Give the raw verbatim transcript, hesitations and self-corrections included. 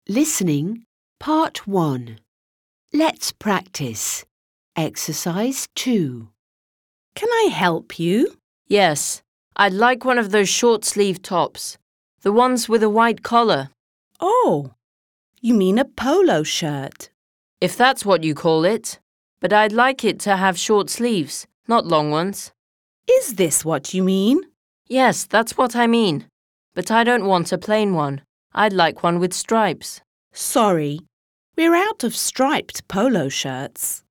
Listening, Part one. Let's practice. Exercise two. Can I help you? Yes, I'd like one of those short-sleeve tops. The ones with a white collar. Oh, you mean a polo shirt. If that's what you call it. But I'd like it to have short sleeves, not long ones. Is this what you mean? Yes, that's what I mean. But I don't want a plain one. I'd like one with stripes. Sorry, we're out of striped polo shirts.